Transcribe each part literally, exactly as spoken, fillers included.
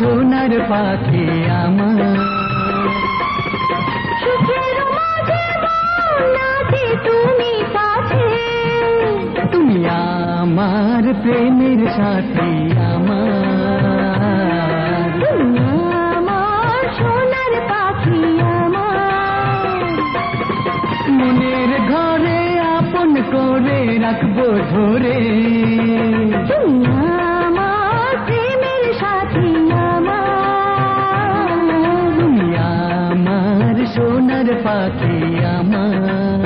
সোনার পাখি আমার। সুখের মাঝে নাচে তুমি কাছে, তুমি আমার প্রেমের সাথী আমার। তুমি আমার সোনার পাখি আমার। মনের ঘরে আপন করে রাখবো ধরে, তুমি আমার প্রেমের সাথী আমার। তুমি আমার সোনার পাখি আমার।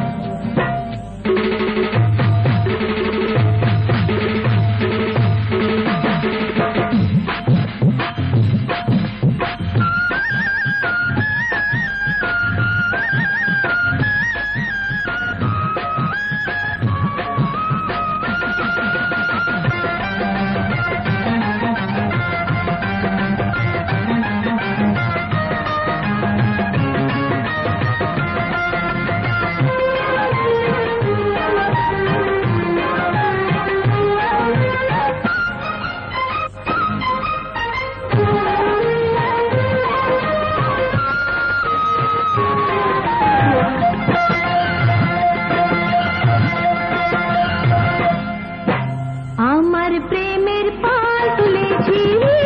আমার প্রেমের পাল তুলেছি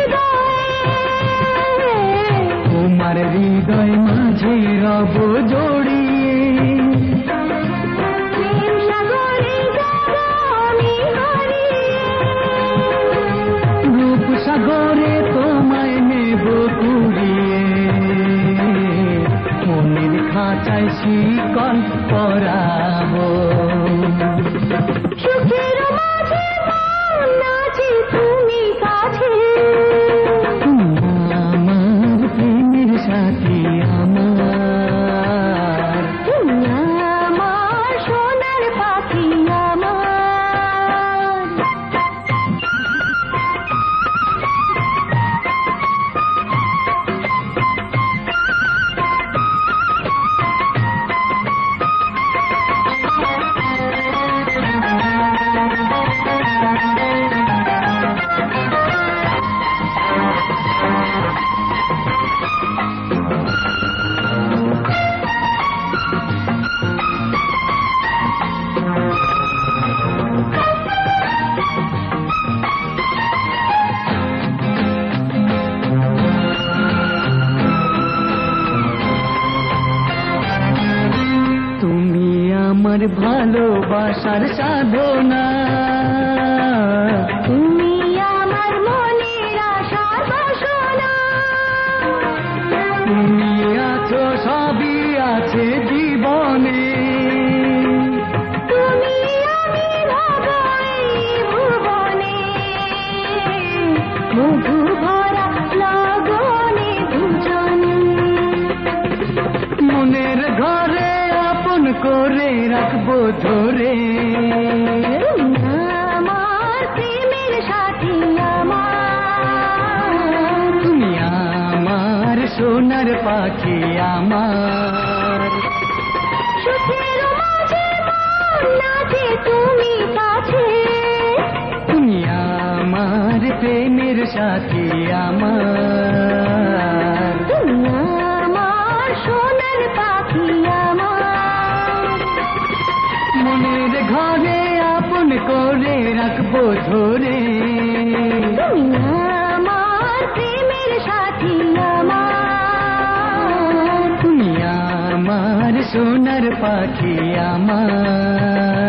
হৃদয়ে, তোমার হৃদয় মাঝে রব জড়িয়ে, প্রেম সাগরে যাব আমি হারিয়ে। রূপ সাগরে তোমায় নেব কুড়িয়ে, মনের খাঁচায় শিকল পরাবো। সুখের মাঝে নাচে তুমি কাছে, তুমি আমার প্রেমের সাথী আমার। তুমি আমার সোনার পাখি আমার। তুমি আমার ভালোবাসার সাধনা, তুমি আমার মনের আশার বাসনা। তুমি আছো সবই আছে জীবনে, তুমি আমি রব এই ভুবনে, মধু ভরা লগনে দুজনে। মনের ঘরে আপন করে রাখবো ধরে, তুমি আমার প্রেমের সাথী আমার। তুমি আমার সোনার পাখি আমার। সুখের মাঝে নাচে তুমি কাছে, তুমি আমার প্রেমের সাথী আমার। তুমি আমার সোনার পাখি আমার। মনের ঘরে আপন করে রাখবো ধরে, তুমি আমার প্রেমের সাথী আমার। তুমি আমার সোনার পাখি আমার।